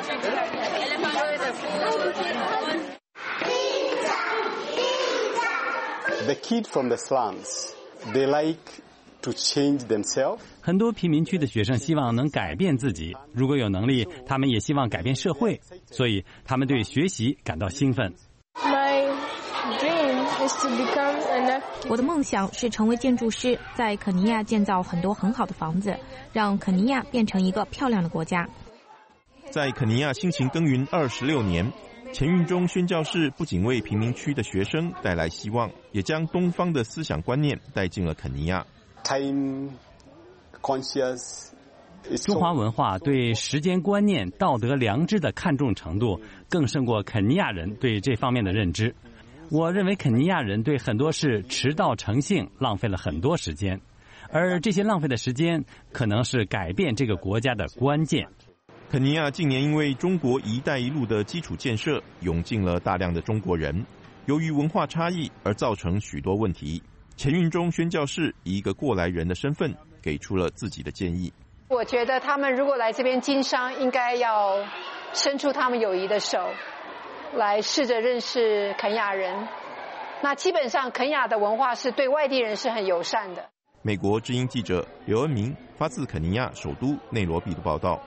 The kids from the slums, they like to change themselves. 很多贫民区的学生希望能改变自己，如果有能力，他们也希望改变社会，所以他们对学习感到兴奋。 My dream is to become an... 我的梦想是成为建筑师，在肯尼亚建造很多很好的房子，让肯尼亚变成一个漂亮的国家。 在肯尼亚辛勤耕耘二十六年，钱运忠宣教士不仅为贫民区的学生带来希望，也将东方的思想观念带进了肯尼亚。 Time conscious. 中华文化对时间观念、道德良知的看重程度，更胜过肯尼亚人对这方面的认知。我认为肯尼亚人对很多事迟到成性，浪费了很多时间，而这些浪费的时间可能是改变这个国家的关键。 肯尼亚近年因为中国“一带一路”的基础建设，涌进了大量的中国人，由于文化差异而造成许多问题。钱运忠宣教士以一个过来人的身份，给出了自己的建议。 我觉得他们如果来这边经商，应该要伸出他们友谊的手，来试着认识肯亚人。那基本上肯亚的文化是对外地人是很友善的。 美国之音记者刘恩明发自肯尼亚首都内罗毕的报道。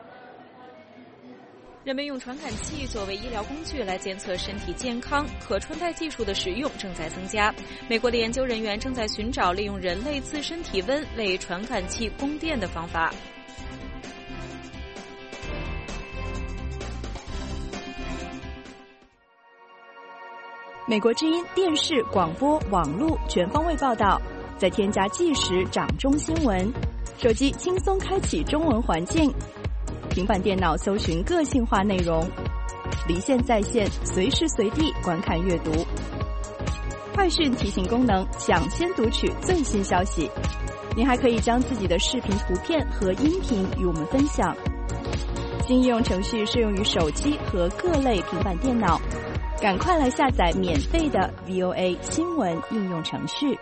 人们用传感器作为医疗工具来监测身体健康，可穿戴技术的使用正在增加。美国的研究人员正在寻找利用人类自身体温为传感器供电的方法。 美国之音电视、广播、网络全方位报道，再添加即时掌中新闻。 手机轻松开启中文环境，平板电脑搜寻个性化内容，离线在线，随时随地观看阅读。快讯提醒功能，抢先读取最新消息。您还可以将自己的视频、图片和音频与我们分享。新应用程序适用于手机和各类平板电脑，赶快来下载免费的 V O A 新闻应用程序。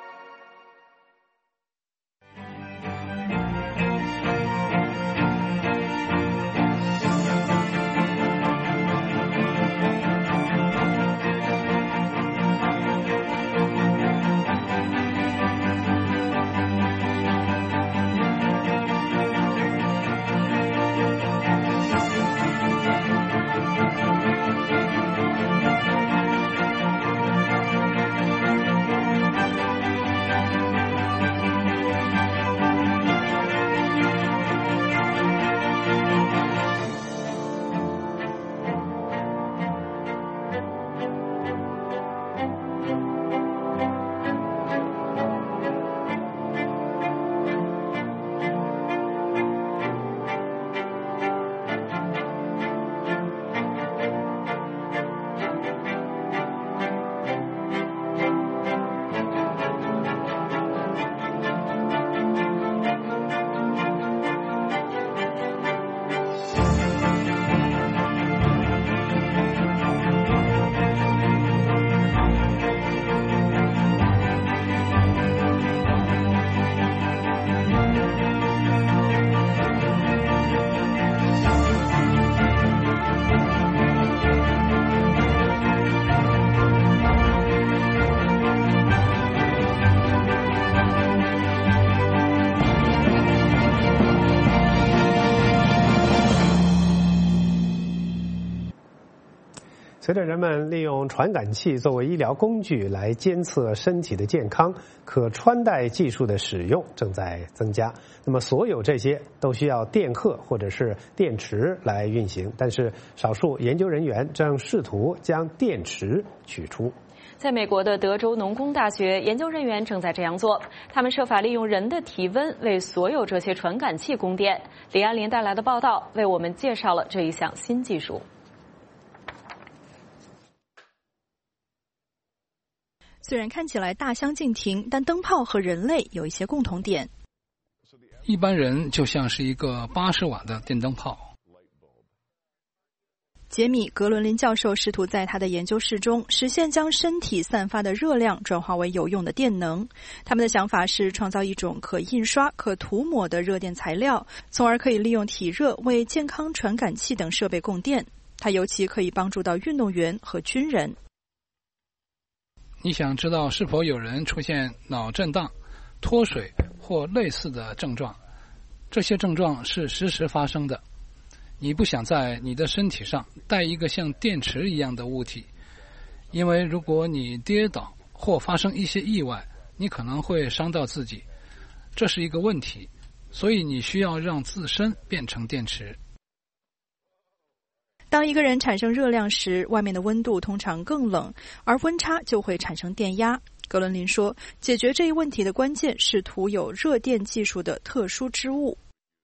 随着人们利用传感器作为医疗工具来监测身体的健康，可穿戴技术的使用正在增加。那么，所有这些都需要电荷或者是电池来运行，但是少数研究人员正试图将电池取出。 在美国的德州农工大学，研究人员正在这样做。他们设法利用人的体温为所有这些传感器供电。李安林带来的报道为我们介绍了这一项新技术。 虽然看起来大相径庭，但灯泡和人类有一些共同点。 一般人就像是一个八十瓦的电灯泡。 杰米·格伦林教授试图在他的研究室中实现将身体散发的热量转化为有用的电能。他们的想法是创造一种可印刷、可涂抹的热电材料，从而可以利用体热为健康传感器等设备供电。它尤其可以帮助到运动员和军人。 你想知道是否有人出现脑震荡、脱水或类似的症状？这些症状是实时发生的。你不想在你的身体上带一个像电池一样的物体，因为如果你跌倒或发生一些意外，你可能会伤到自己，这是一个问题，所以你需要让自身变成电池。 当一个人产生热量时，外面的温度通常更冷，而温差就会产生电压。格伦林说，解决这一问题的关键是涂有热电技术的特殊织物。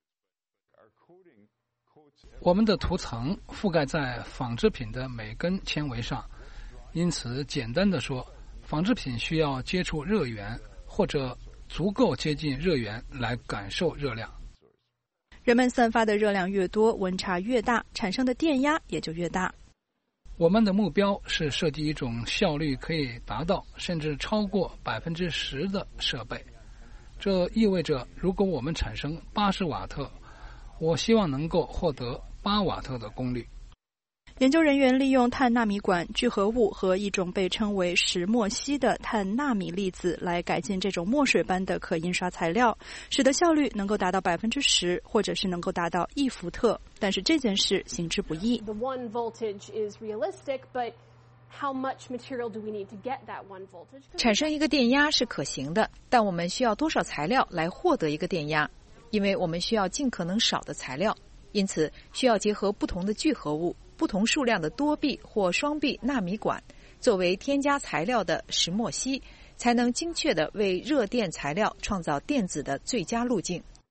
我们的涂层覆盖在纺织品的每根纤维上，因此简单的说，纺织品需要接触热源或者足够接近热源来感受热量。 人们散发的热量越多，温差越大，产生的电压也就越大。 我们的目标是设计一种效率可以达到甚至超过百分之十的设备。这意味着，如果我们产生八十瓦特，我希望能够获得八瓦特的功率。 研究人员利用碳纳米管、聚合物和一种被称为石墨烯的碳纳米粒子来改进这种墨水般的可印刷材料，使得效率能够达到百分之十，或者是能够达到一伏特。但是这件事行之不易。 产生一个电压是可行的，但我们需要多少材料来获得一个电压？因为我们需要尽可能少的材料，因此需要结合不同的聚合物、不同数量的多臂或双臂纳米管作为添加材料的石墨烯，才能精确地为热电材料创造电子的最佳路径。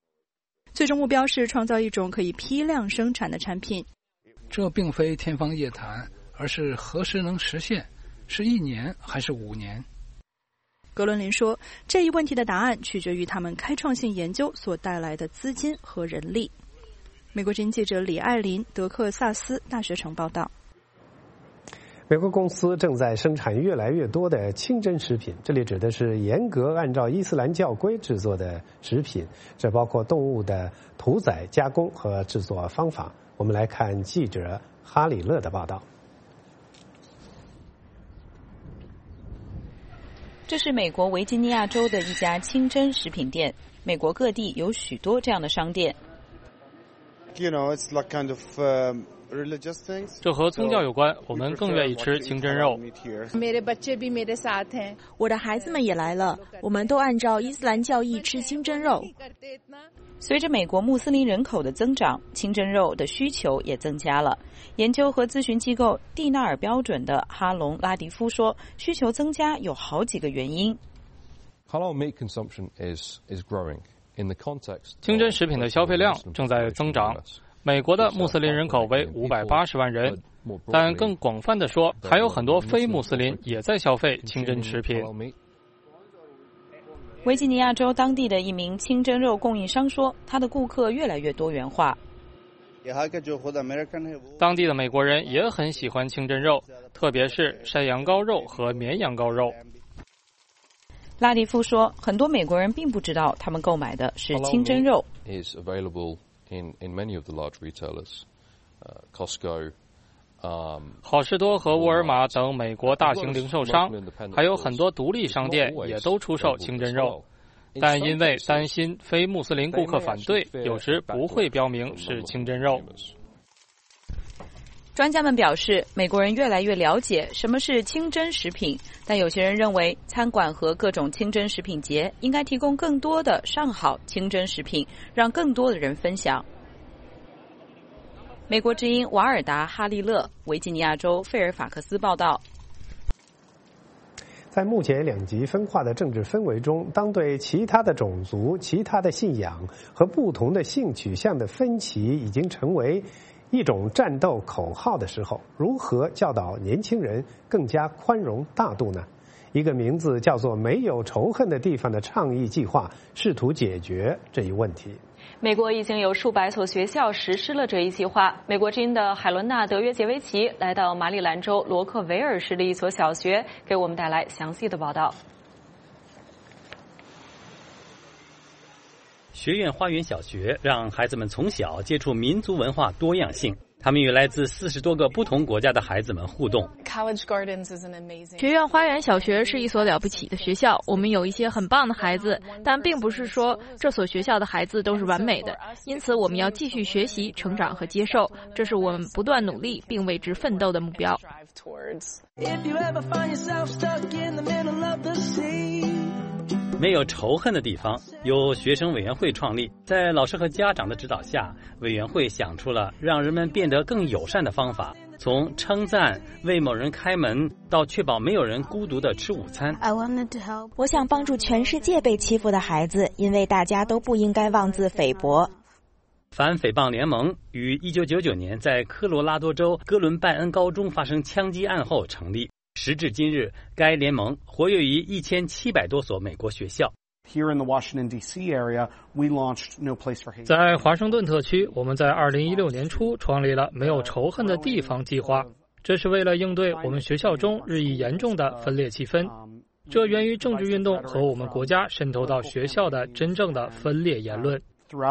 最终目标是创造一种可以批量生产的产品。 这并非天方夜谭，而是何时能实现？是一年还是五年？ 格伦林说，这一问题的答案取决于他们开创性研究所带来的资金和人力。美国之音记者李爱琳，德克萨斯大学城报道。 美国公司正在生产越来越多的清真食品，这里指的是严格按照伊斯兰教规制作的食品，这包括动物的屠宰、加工和制作方法。我们来看记者哈里勒的报道。 这是美国维吉尼亚州的一家清真食品店，美国各地有许多这样的商店。 You know, it's like kind of, uh, 这和宗教有关，我们更愿意吃清真肉。 我的孩子们也来了，我们都按照伊斯兰教义吃清真肉。 随着美国穆斯林人口的增长，清真肉的需求也增加了。研究和咨询机构蒂纳尔标准的哈隆拉迪夫说，需求增加有好几个原因。 清真食品的消费量正在增长。美国的穆斯林人口为五百八十万人，但更广泛的说，还有很多非穆斯林也在消费清真食品。 维吉尼亚州当地的一名清真肉供应商说，他的顾客越来越多元化。 当地的美国人也很喜欢清真肉，特别是山羊羔肉和绵羊羔肉。 拉迪夫说，很多美国人并不知道他们购买的是清真肉。 In, in many of the large retailers, uh, Costco, um, 好事多和沃尔玛等美国大型零售商，还有很多独立商店也都出售清真肉，但因为担心非穆斯林顾客反对，有时不会标明是清真肉。 专家们表示，美国人越来越了解什么是清真食品，但有些人认为餐馆和各种清真食品节应该提供更多的上好清真食品，让更多的人分享。美国之音瓦尔达·哈利勒，维吉尼亚州费尔法克斯报道。 在目前两极分化的政治氛围中，当对其他的种族、其他的信仰和不同的性取向的分歧已经成为一种战斗口号的时候，如何教导年轻人更加宽容大度呢？一个名字叫做“没有仇恨的地方”的倡议计划试图解决这一问题。 美国已经有数百所学校实施了这一计划。美国之音的海伦娜·德约杰维奇来到马里兰州罗克维尔市的一所小学，给我们带来详细的报道。 学院花园小学让孩子们从小接触民族文化多样性，他们与来自四十多个不同国家的孩子们互动。 学院花园小学是一所了不起的学校，我们有一些很棒的孩子，但并不是说这所学校的孩子都是完美的，因此我们要继续学习、成长和接受，这是我们不断努力并为之奋斗的目标。 没有仇恨的地方，由学生委员会创立，在老师和家长的指导下，委员会想出了让人们变得更友善的方法，从称赞、为某人开门，到确保没有人孤独地吃午餐。 我想帮助全世界被欺负的孩子，因为大家都不应该妄自菲薄。 反诽谤联盟于一九九九年在科罗拉多州哥伦拜恩高中发生枪击案后成立。时至今日，该联盟活跃于一千七百多所美国学校。 在华盛顿特区，我们在二零一六年初创立了没有仇恨的地方计划，这是为了应对我们学校中日益严重的分裂气氛。这源于政治运动和我们国家渗透到学校的真正的分裂言论。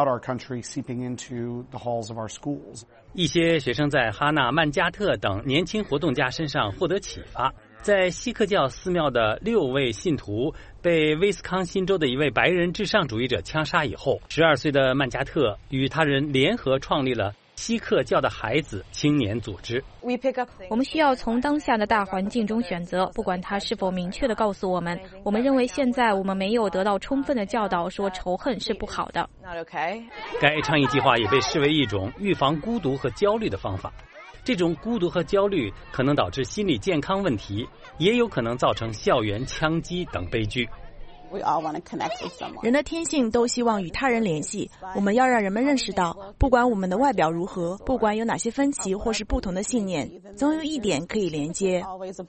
一些学生在哈纳曼加特等年轻活动家身上获得启发。在锡克教寺庙的六位信徒被威斯康辛州的一位白人至上主义者枪杀以后，十二岁的曼加特与他人联合创立了锡克教的孩子青年组织。 我们需要从当下的大环境中选择，不管它是否明确地告诉我们，我们认为现在我们没有得到充分的教导说仇恨是不好的。 该倡议计划也被视为一种预防孤独和焦虑的方法。这种孤独和焦虑可能导致心理健康问题，也有可能造成校园枪击等悲剧。 人的天性都希望与他人联系，我们要让人们认识到，不管我们的外表如何，不管有哪些分歧或是不同的信念，总有一点可以连接。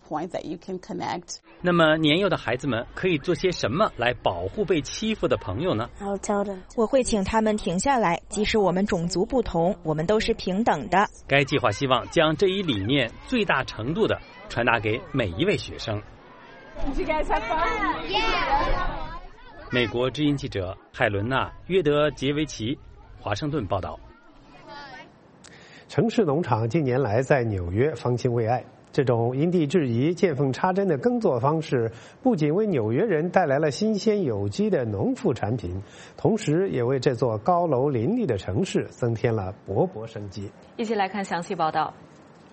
那么年幼的孩子们可以做些什么来保护被欺负的朋友呢？ 我会请他们停下来，即使我们种族不同，我们都是平等的。 该计划希望将这一理念最大程度地传达给每一位学生。美国之音记者海伦娜·约德杰维奇，华盛顿报道。 城市农场近年来在纽约方兴未艾，这种因地制宜、见缝插针的耕作方式，不仅为纽约人带来了新鲜有机的农副产品，同时也为这座高楼林立的城市增添了勃勃生机。 一起来看详细报道。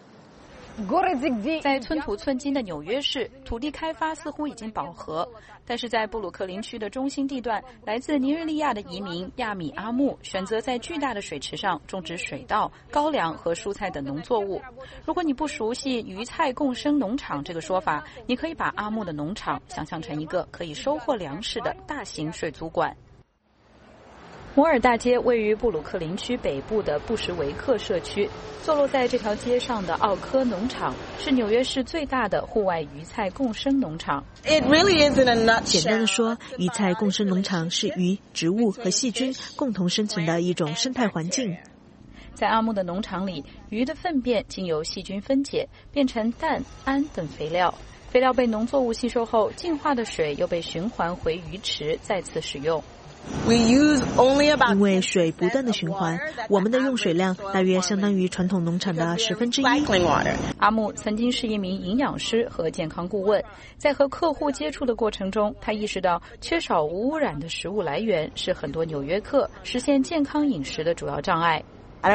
在寸土寸金的纽约市，土地开发似乎已经饱和，但是在布鲁克林区的中心地段，来自尼日利亚的移民亚米阿木选择在巨大的水池上种植水稻、高粱和蔬菜等农作物。如果你不熟悉鱼菜共生农场这个说法，你可以把阿木的农场想象成一个可以收获粮食的大型水族馆。摩尔大街位于布鲁克林区北部的布什维克社区，坐落在这条街上的奥科农场是纽约市最大的户外鱼菜共生农场。 It really is in a nutshell. 简单的说，鱼菜共生农场是鱼、植物和细菌共同生存的一种生态环境。 在阿木的农场里，鱼的粪便经由细菌分解，变成氮、氨等肥料。肥料被农作物吸收后，净化的水又被循环回鱼池，再次使用。 因为水不断的循环，我们的用水量大约相当于传统农场的十分之一。 阿木曾经是一名营养师和健康顾问，在和客户接触的过程中，他意识到缺少无污染的食物来源是很多纽约客实现健康饮食的主要障碍。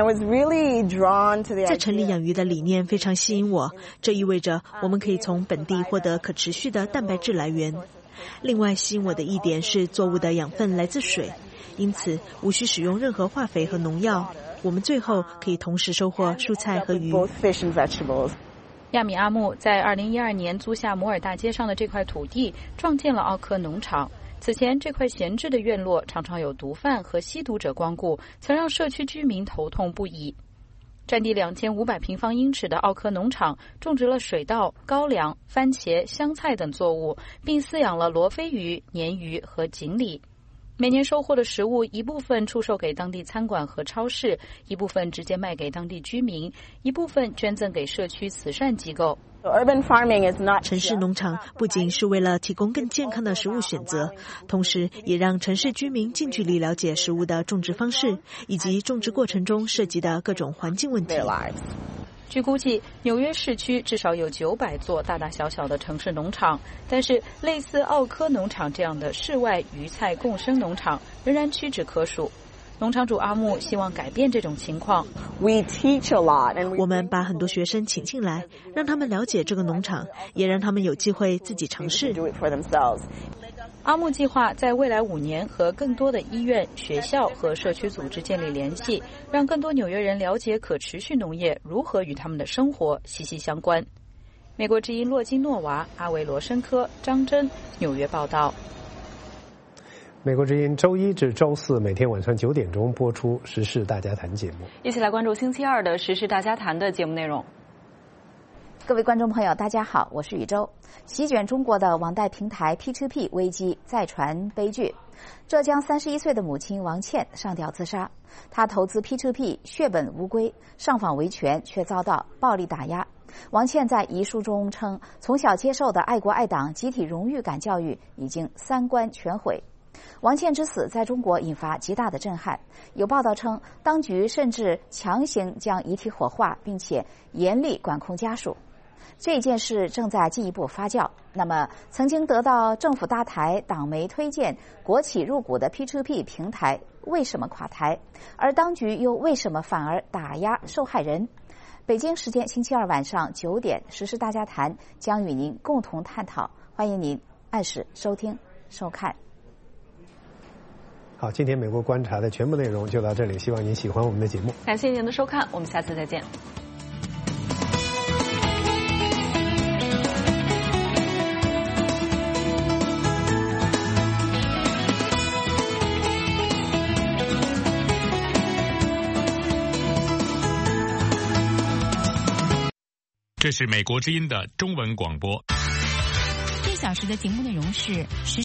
在城里养鱼的理念非常吸引我，这意味着我们可以从本地获得可持续的蛋白质来源。另外吸引我的一点是作物的养分来自水，因此无需使用任何化肥和农药，我们最后可以同时收获蔬菜和鱼。 亚米阿木在二零一二年租下摩尔大街上的这块土地，创建了奥科农场。此前这块闲置的院落常常有毒贩和吸毒者光顾，曾让社区居民头痛不已。占地两千五百平方英尺的奥科农场种植了水稻、高粱、番茄、香菜等作物，并饲养了罗非鱼、鲶鱼和锦鲤。每年收获的食物一部分出售给当地餐馆和超市，一部分直接卖给当地居民，一部分捐赠给社区慈善机构。 城市农场不仅是为了提供更健康的食物选择，同时也让城市居民近距离了解食物的种植方式，以及种植过程中涉及的各种环境问题。 据估计，纽约市区至少有九百座大大小小的城市农场，但是类似奥科农场这样的室外鱼菜共生农场仍然屈指可数。农场主阿木希望改变这种情况。 我们把很多学生请进来，让他们了解这个农场，也让他们有机会自己尝试。 阿木计划在未来五年和更多的医院、学校和社区组织建立联系，让更多纽约人了解可持续农业如何与他们的生活息息相关。美国之音洛金诺娃、阿维罗申科、张真，纽约报道。 美国之音周一至周四每天晚上九点钟播出《时事大家谈》节目， 一起来关注星期二的《时事大家谈》的节目内容。 各位观众朋友，大家好，我是宇宙。席卷中国的网贷平台 P to P 危机再传悲剧。浙江三十一岁的母亲王倩上吊自杀，她投资 P to P 血本无归，上访维权却遭到暴力打压。王倩在遗书中称，从小接受的爱国爱党集体荣誉感教育已经三观全毁。王倩之死在中国引发极大的震撼，有报道称，当局甚至强行将遗体火化，并且严厉管控家属。这件事正在进一步发酵。那么，曾经得到政府搭台、党媒推荐、国企入股的 P to P 平台为什么垮台？而当局又为什么反而打压受害人？北京时间星期二晚上九点，《时事大家谈》将与您共同探讨，欢迎您按时收听收看。 好，今天美国观察的全部内容就到这里，希望您喜欢我们的节目。 感谢您的收看，我们下次再见。 这是美国之音的中文广播。 这小时的节目内容是。